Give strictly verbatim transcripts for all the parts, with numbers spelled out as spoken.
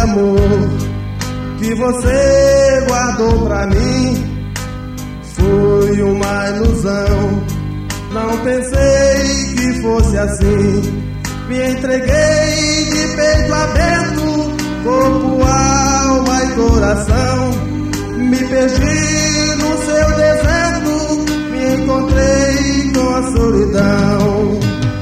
amor que você guardou pra mim foi uma ilusão. Não pensei que fosse assim. Me entreguei de peito aberto, corpo, alma e coração. Me perdi no seu deserto, me encontrei com a solidão.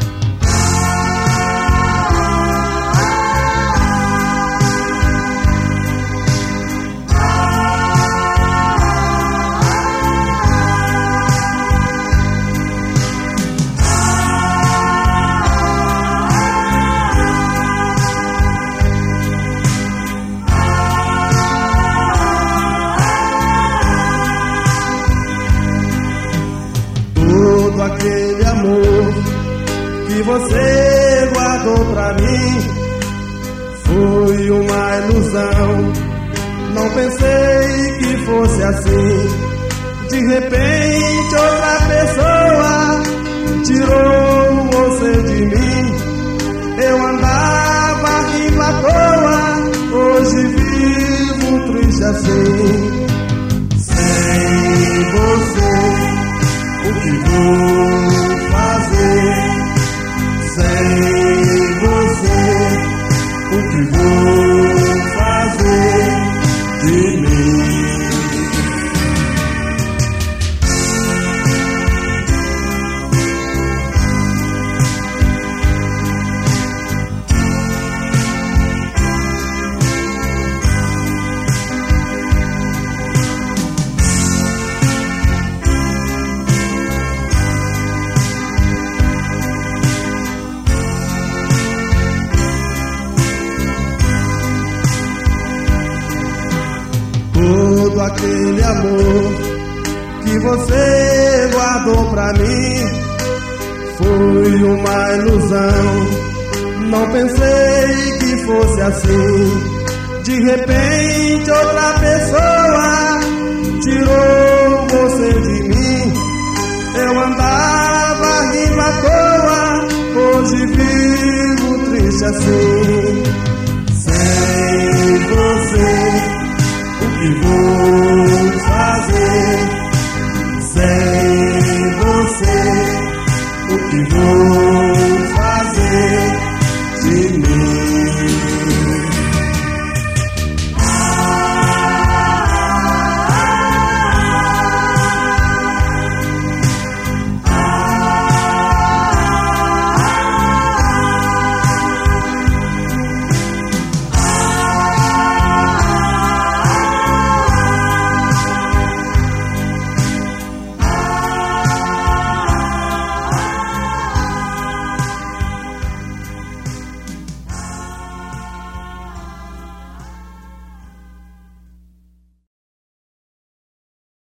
Aquele amor que você guardou pra mim foi uma ilusão. Não pensei que fosse assim. De repente outra pessoa tirou você de mim. Eu andava rindo à toa, hoje vivo triste assim. Sem você o que vou fazer? Sem você, o que vou fazer de mim? Todo aquele amor que você guardou pra mim foi uma ilusão. Não pensei que fosse assim. De repente outra pessoa tirou você de mim. Eu andava rindo à toa, hoje vivo triste assim. Sem você, o que vou